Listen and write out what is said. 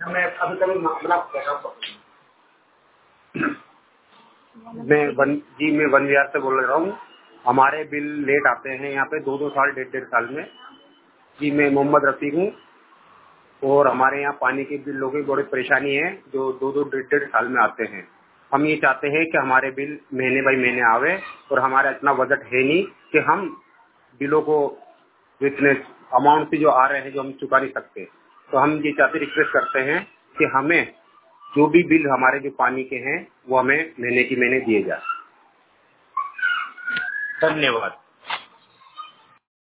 मैं अभी कभी मामला मैं वन विहार से बोल रहा हूँ। हमारे बिल लेट आते हैं यहाँ पे 2-2 साल 1.5 साल में। जी मैं मोहम्मद रफीक हूँ और हमारे यहाँ पानी के बिल लोगों की बड़ी परेशानी है जो 2-2 1.5 साल में आते हैं। हम ये चाहते हैं कि हमारे बिल महीने बाई महीने आवे और हमारा इतना बजट है नहीं कि हम बिलों को इतने अमाउंट से जो आ रहे हैं जो हम चुका नहीं सकते। तो हम ये चाहते रिक्वेस्ट करते हैं कि हमें जो भी बिल हमारे जो पानी के हैं वो हमें महीने की महीने दिए जाए। धन्यवाद।